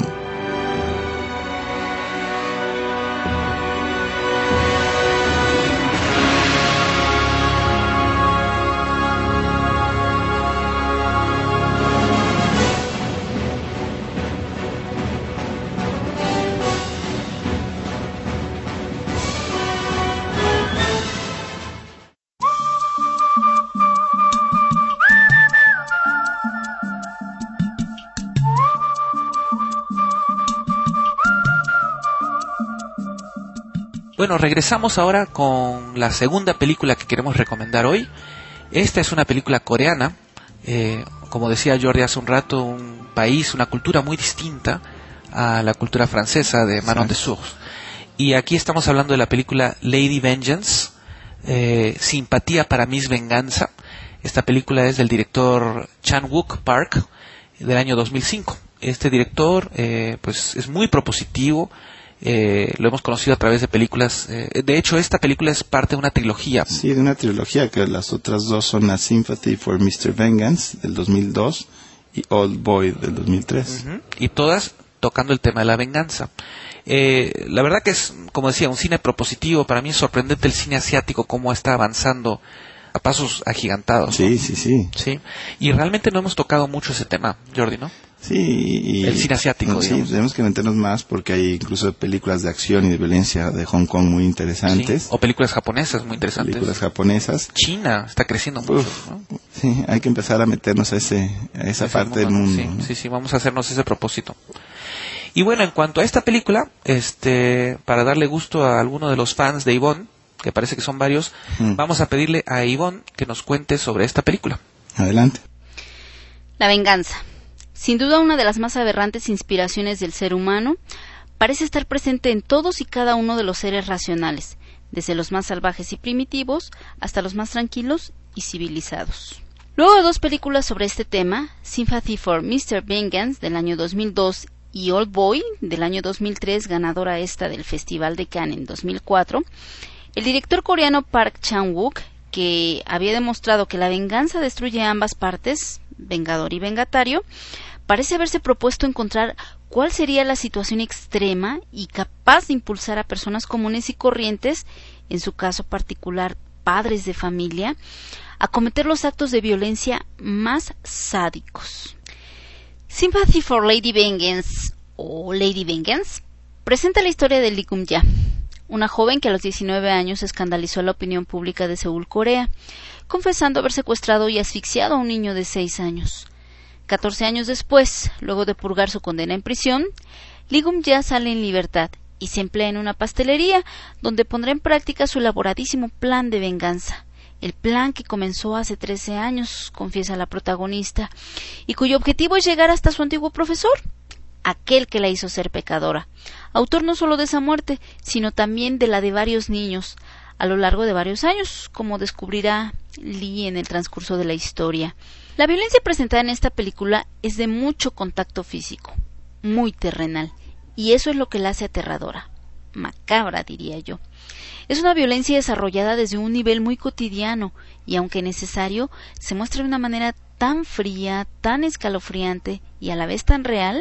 Bueno, regresamos ahora con la segunda película que queremos recomendar hoy. Esta es una película coreana, eh, como decía Jordi hace un rato, un país, una cultura muy distinta a la cultura francesa de Manon Dessours. Y aquí estamos hablando de la película Lady Vengeance, eh, Simpatía para Miss Venganza. Esta película es del director Chan-wook Park, del año dos mil cinco. Este director eh, pues es muy propositivo. Eh, lo hemos conocido a través de películas. Eh, de hecho, esta película es parte de una trilogía. Sí, de una trilogía, que las otras dos son A Sympathy for mister Vengeance del dos mil dos y Old Boy del dos mil tres. Uh-huh. Y todas tocando el tema de la venganza. Eh, la verdad que es, como decía, un cine propositivo. Para mí es sorprendente el cine asiático, cómo está avanzando a pasos agigantados. Sí, ¿no? sí, sí. Sí. Y realmente no hemos tocado mucho ese tema, Jordi, ¿no? Sí, y, el cine asiático, sí, digamos. tenemos que meternos más porque hay incluso películas de acción y de violencia de Hong Kong muy interesantes. Sí. O películas japonesas muy interesantes. Películas japonesas. China está creciendo mucho, Uf, ¿no? Sí, hay que empezar a meternos a, ese, a esa Ese parte del mundo. Sí, ¿no? sí, sí, vamos a hacernos ese propósito. Y bueno, en cuanto a esta película, este, para darle gusto a alguno de los fans de Ivonne, que parece que son varios, Mm. vamos a pedirle a Ivonne que nos cuente sobre esta película. Adelante. La venganza. Sin duda una de las más aberrantes inspiraciones del ser humano, parece estar presente en todos y cada uno de los seres racionales, desde los más salvajes y primitivos hasta los más tranquilos y civilizados. Luego de dos películas sobre este tema, Sympathy for mister Vengeance del año dos mil dos y Old Boy, del año dos mil tres, ganadora esta del Festival de Cannes en dos mil cuatro, el director coreano Park Chan-wook, que había demostrado que la venganza destruye ambas partes, vengador y vengatario, parece haberse propuesto encontrar cuál sería la situación extrema y capaz de impulsar a personas comunes y corrientes, en su caso particular padres de familia, a cometer los actos de violencia más sádicos. Sympathy for Lady Vengeance, o Lady Vengeance, presenta la historia de Lee Kum-ja, una joven que a los diecinueve años escandalizó a la opinión pública de Seúl, Corea, confesando haber secuestrado y asfixiado a un niño de seis años. Catorce años después, luego de purgar su condena en prisión, Lee Kum-ja sale en libertad y se emplea en una pastelería donde pondrá en práctica su elaboradísimo plan de venganza. El plan que comenzó hace trece años, confiesa la protagonista, y cuyo objetivo es llegar hasta su antiguo profesor, aquel que la hizo ser pecadora, autor no solo de esa muerte, sino también de la de varios niños, a lo largo de varios años, como descubrirá Lee en el transcurso de la historia. La violencia presentada en esta película es de mucho contacto físico, muy terrenal, y eso es lo que la hace aterradora, macabra diría yo. Es una violencia desarrollada desde un nivel muy cotidiano y, aunque necesario, se muestra de una manera tan fría, tan escalofriante y a la vez tan real.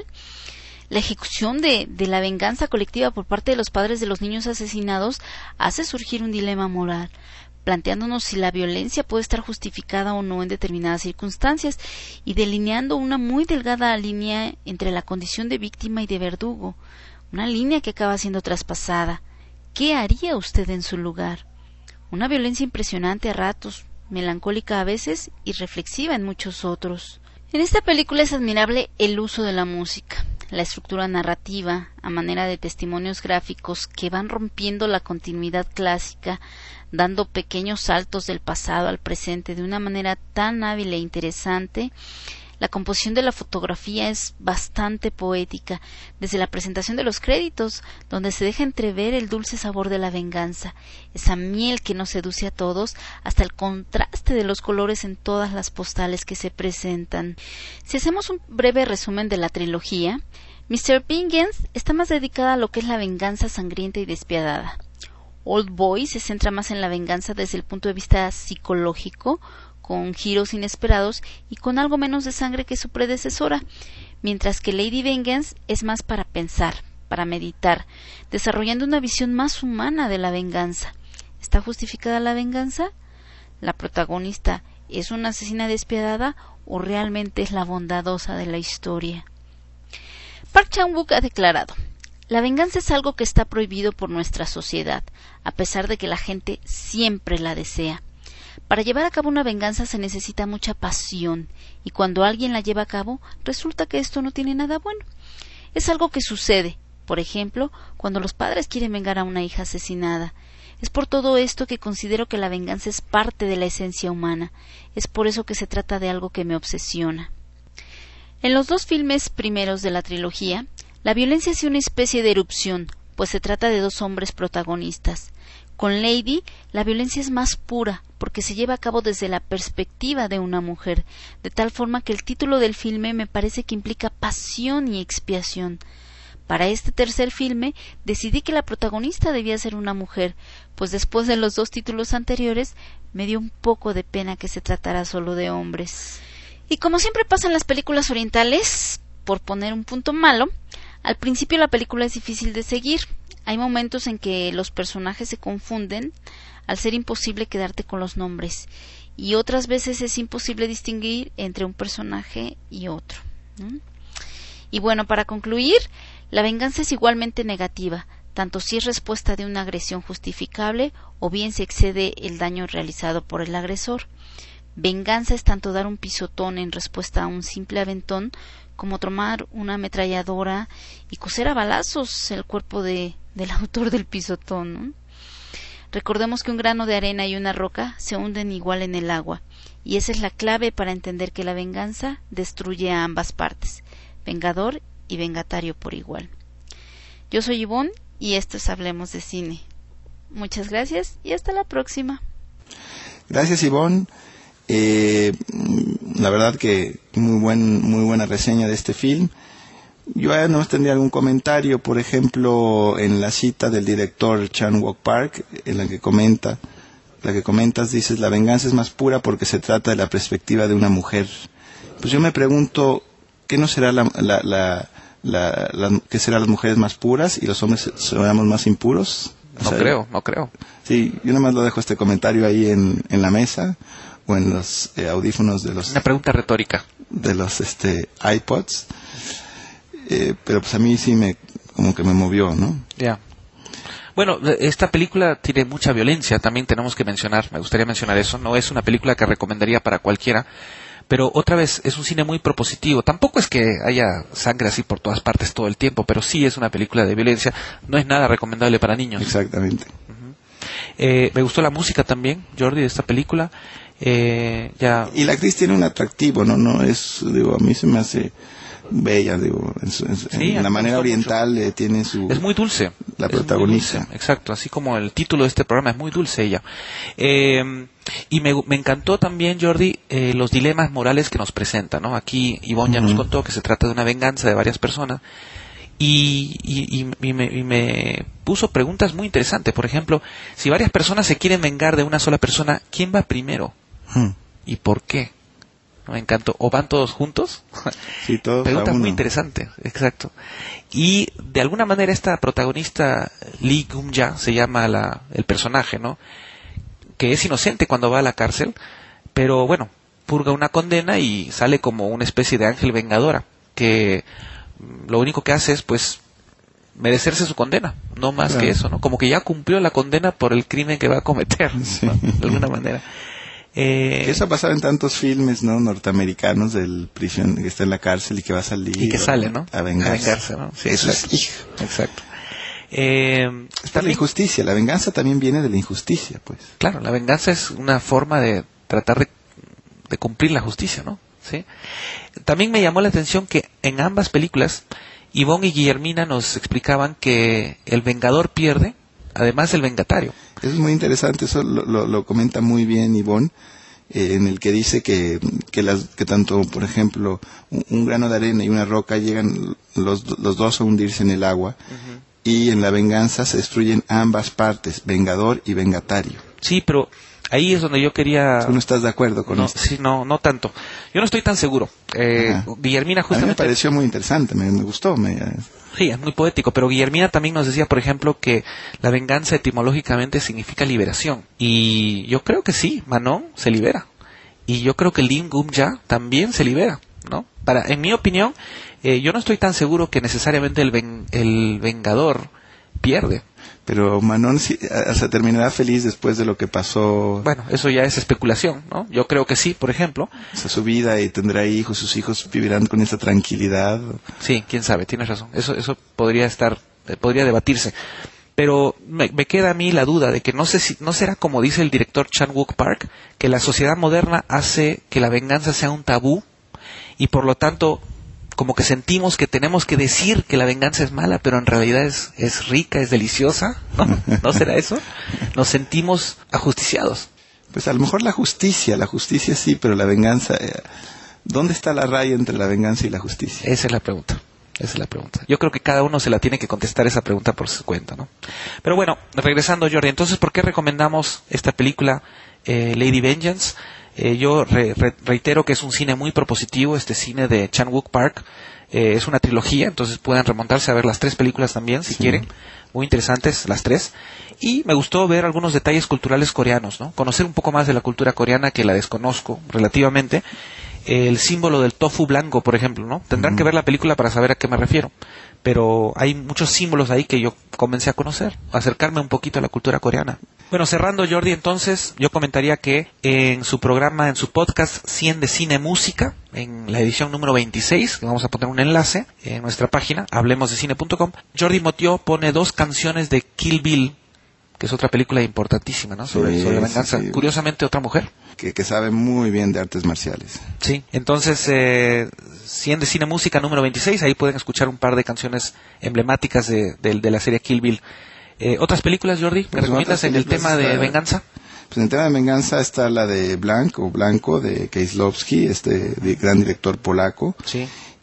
La ejecución de, de la venganza colectiva por parte de los padres de los niños asesinados hace surgir un dilema moral, planteándonos si la violencia puede estar justificada o no en determinadas circunstancias y delineando una muy delgada línea entre la condición de víctima y de verdugo, una línea que acaba siendo traspasada. ¿Qué haría usted en su lugar? Una violencia impresionante a ratos, melancólica a veces y reflexiva en muchos otros. En esta película es admirable el uso de la música, la estructura narrativa, a manera de testimonios gráficos que van rompiendo la continuidad clásica, dando pequeños saltos del pasado al presente de una manera tan hábil e interesante. La composición de la fotografía es bastante poética, desde la presentación de los créditos, donde se deja entrever el dulce sabor de la venganza, esa miel que nos seduce a todos, hasta el contraste de los colores en todas las postales que se presentan. Si hacemos un breve resumen de la trilogía, mister Vengeance está más dedicada a lo que es la venganza sangrienta y despiadada. Old Boy se centra más en la venganza desde el punto de vista psicológico, con giros inesperados y con algo menos de sangre que su predecesora, mientras que Lady Vengeance es más para pensar, para meditar, desarrollando una visión más humana de la venganza. ¿Está justificada la venganza? ¿La protagonista es una asesina despiadada o realmente es la bondadosa de la historia? Park Chan-wook ha declarado: la venganza es algo que está prohibido por nuestra sociedad, a pesar de que la gente siempre la desea. Para llevar a cabo una venganza se necesita mucha pasión, y cuando alguien la lleva a cabo, resulta que esto no tiene nada bueno. Es algo que sucede, por ejemplo, cuando los padres quieren vengar a una hija asesinada. Es por todo esto que considero que la venganza es parte de la esencia humana. Es por eso que se trata de algo que me obsesiona. En los dos filmes primeros de la trilogía, la violencia es una especie de erupción, pues se trata de dos hombres protagonistas. Con Lady, la violencia es más pura, porque se lleva a cabo desde la perspectiva de una mujer, de tal forma que el título del filme me parece que implica pasión y expiación. Para este tercer filme, decidí que la protagonista debía ser una mujer, pues después de los dos títulos anteriores, me dio un poco de pena que se tratara solo de hombres. Y como siempre pasa en las películas orientales, por poner un punto malo, al principio la película es difícil de seguir. Hay momentos en que los personajes se confunden al ser imposible quedarte con los nombres, y otras veces es imposible distinguir entre un personaje y otro, ¿no? Y bueno, para concluir, la venganza es igualmente negativa, tanto si es respuesta de una agresión justificable o bien se excede el daño realizado por el agresor. Venganza es tanto dar un pisotón en respuesta a un simple aventón, como tomar una ametralladora y coser a balazos el cuerpo de, del autor del pisotón, ¿no? Recordemos que un grano de arena y una roca se hunden igual en el agua, y esa es la clave para entender que la venganza destruye a ambas partes, vengador y vengatario por igual. Yo soy Ivonne y esto es Hablemos de Cine. Muchas gracias y hasta la próxima. Gracias, Ivonne. Eh, la verdad que muy buen, muy buena reseña de este film. Yo eh, no tendría algún comentario, por ejemplo, en la cita del director Chan-wook Park, en la que comenta, la que comentas, dices, la venganza es más pura porque se trata de la perspectiva de una mujer. Pues yo me pregunto, ¿qué no será la, la, la, la, la qué serán las mujeres más puras y los hombres seremos más impuros? O No sea, creo, no creo. Sí, yo nada más lo dejo este comentario ahí en, en la mesa o en los eh, audífonos de los Una pregunta retórica. de los este iPods, eh, pero pues a mí sí me como que me movió, ¿no? Ya. Bueno, esta película tiene mucha violencia, también tenemos que mencionar, me gustaría mencionar eso, no es una película que recomendaría para cualquiera, pero otra vez es un cine muy propositivo, tampoco es que haya sangre así por todas partes todo el tiempo, pero sí es una película de violencia, no es nada recomendable para niños. Exactamente. Uh-huh. eh, me gustó la música también, Jordi, de esta película. Eh, ya. Y la actriz tiene un atractivo, no no es, digo, a mí se me hace bella, digo, en, su, en, Sí, en la manera oriental eh, tiene su, es muy dulce, la es muy protagonista. dulce, exacto, así como el título de este programa es muy dulce ella. Eh, y me, me encantó también, Jordi, eh, los dilemas morales que nos presenta, ¿no? Aquí Ivonne ya Uh-huh. nos contó que se trata de una venganza de varias personas. Y, y, y, y, me, y me puso preguntas muy interesantes. Por ejemplo, si varias personas se quieren vengar de una sola persona, ¿quién va primero? Hmm. ¿Y por qué? Me encantó. ¿O van todos juntos? Sí, todo Pregunta para uno. muy interesante, exacto. Y de alguna manera esta protagonista, Lee Gum-ja, se llama la, el personaje, ¿no? Que es inocente cuando va a la cárcel, pero bueno, purga una condena y sale como una especie de ángel vengadora, que lo único que hace es, pues, merecerse su condena, no más Claro. que eso, ¿no? Como que ya cumplió la condena por el crimen que va a cometer, Sí. ¿no? De alguna manera. Eh, Eso ha pasado en tantos filmes, ¿no? Norteamericanos del prisión que está en la cárcel y que va a salir y que sale, ¿no? a vengarse. A vengarse, ¿no? Sí, Eso exacto. es, Exacto. Eh, está la también- injusticia, la venganza también viene de la injusticia, pues. Claro, la venganza es una forma de tratar de, de cumplir la justicia, ¿no? ¿Sí? También me llamó la atención que en ambas películas Ivonne y Guillermina nos explicaban que el vengador pierde, además del vengatario. Eso es muy interesante, eso lo, lo, lo comenta muy bien Ivonne, eh, en el que dice que, que, las, que tanto, por ejemplo, un, un grano de arena y una roca llegan los, los dos a hundirse en el agua, uh-huh. y en la venganza se destruyen ambas partes, vengador y vengatario. Sí, pero ahí es donde yo quería... ¿Tú no estás de acuerdo con no, esto? Sí, no, no tanto. Yo no estoy tan seguro. Eh, Guillermina justamente... A mí me pareció muy interesante, me, me gustó. Me... Sí, es muy poético, pero Guillermina también nos decía, por ejemplo, que la venganza etimológicamente significa liberación. Y yo creo que sí, Manon se libera. Y yo creo que Lee Gum-ja también se libera, ¿no? Para, en mi opinión, eh, yo no estoy tan seguro que necesariamente el, ven, el vengador pierde. Pero Manon sí, o sea, terminará feliz después de lo que pasó. Bueno, eso ya es especulación, ¿no? Yo creo que sí, por ejemplo. O sea, su vida y tendrá hijos, sus hijos vivirán con esa tranquilidad. Sí, quién sabe, tienes razón. Eso, eso podría estar, eh, podría debatirse. Pero me, me queda a mí la duda de que no sé si, no será como dice el director Chan-wook Park, que la sociedad moderna hace que la venganza sea un tabú y por lo tanto como que sentimos que tenemos que decir que la venganza es mala, pero en realidad es, es rica, es deliciosa, ¿no? ¿No será eso? Nos sentimos ajusticiados. Pues a lo mejor la justicia, la justicia sí, pero la venganza, eh, ¿dónde está la raya entre la venganza y la justicia? Esa es la pregunta, esa es la pregunta. Yo creo que cada uno se la tiene que contestar esa pregunta por su cuenta, ¿no? Pero bueno, regresando, Jordi, entonces, ¿por qué recomendamos esta película, eh, Lady Vengeance? Eh, yo re, re, reitero que es un cine muy propositivo, este cine de Chan-wook Park. Eh, es una trilogía, entonces pueden remontarse a ver las tres películas también, si sí. quieren. Muy interesantes las tres. Y me gustó ver algunos detalles culturales coreanos, ¿no? Conocer un poco más de la cultura coreana, que la desconozco relativamente. El símbolo del tofu blanco, por ejemplo, ¿no? Tendrán uh-huh. que ver la película para saber a qué me refiero. Pero hay muchos símbolos ahí que yo comencé a conocer, a acercarme un poquito a la cultura coreana. Bueno, cerrando, Jordi, entonces, yo comentaría que en su programa, en su podcast cien de Cine Música, en la edición número veintiséis, que vamos a poner un enlace en nuestra página, hablemos de cine punto com, Jordi Motió pone dos canciones de Kill Bill, que es otra película importantísima, ¿no? Sobre, sí, sobre la venganza. Sí, sí. Curiosamente, otra mujer. Que, que sabe muy bien de artes marciales. Sí, entonces, eh, cien de Cine Música número veintiséis, ahí pueden escuchar un par de canciones emblemáticas de, de, de la serie Kill Bill. Eh, ¿Otras películas, Jordi, que pues recomiendas en el tema de venganza? Pues en el tema de venganza está la de Blank o Blanco de Kieślowski, este de gran director polaco. Sí.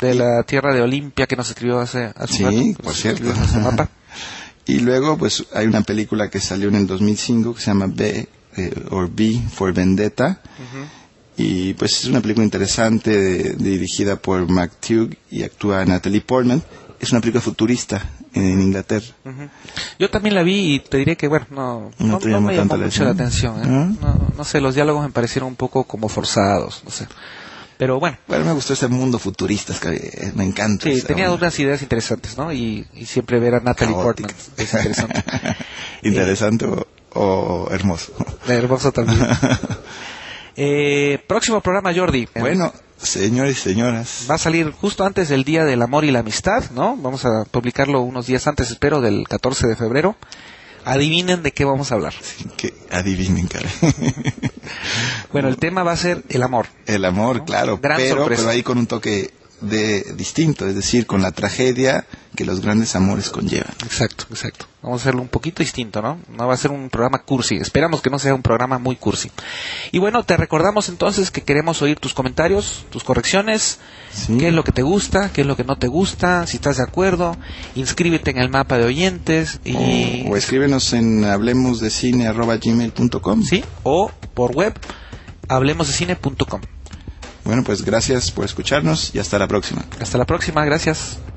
de la tierra de Olimpia que nos escribió hace, hace sí, un rato. Por cierto. Mapa. Y luego, pues, hay una película que salió en el dos mil cinco que se llama B, eh, or B for Vendetta. Uh-huh. Y, pues, es una película interesante de, dirigida por McTeague y actúa Natalie Portman. Es una película futurista en Inglaterra. Uh-huh. Yo también la vi y te diré que, bueno, no, no, no, no me llamó mucho la atención. ¿eh? ¿No? No, no sé, los diálogos me parecieron un poco como forzados, no sé. Pero bueno. Bueno, me gustó ese mundo futurista, es que me encanta. Sí, tenía onda. Unas ideas interesantes, ¿no? Y, y siempre ver a Natalie Portman es interesante. ¿Interesante eh, o, o hermoso? Hermoso también. eh, próximo programa, Jordi. Bueno, señores y señoras. Va a salir justo antes del Día del Amor y la Amistad, ¿no? Vamos a publicarlo unos días antes, espero, del catorce de febrero. Adivinen de qué vamos a hablar. Sí, que adivinen, caray. Bueno, el tema va a ser el amor. El amor, ¿no? claro, Gran pero, sorpresa. pero ahí con un toque de distinto, es decir, con la tragedia que los grandes amores conllevan. Exacto, exacto. Vamos a hacerlo un poquito distinto, ¿no? No va a ser un programa cursi. Esperamos que no sea un programa muy cursi. Y bueno, te recordamos entonces que queremos oír tus comentarios, tus correcciones, sí. Qué es lo que te gusta, qué es lo que no te gusta, si estás de acuerdo, inscríbete en el mapa de oyentes y... O, o escríbenos en hablemosdecine arroba gmail punto com. Sí, o por web, hablemosdecine punto com. Bueno, pues gracias por escucharnos y hasta la próxima. Hasta la próxima, gracias.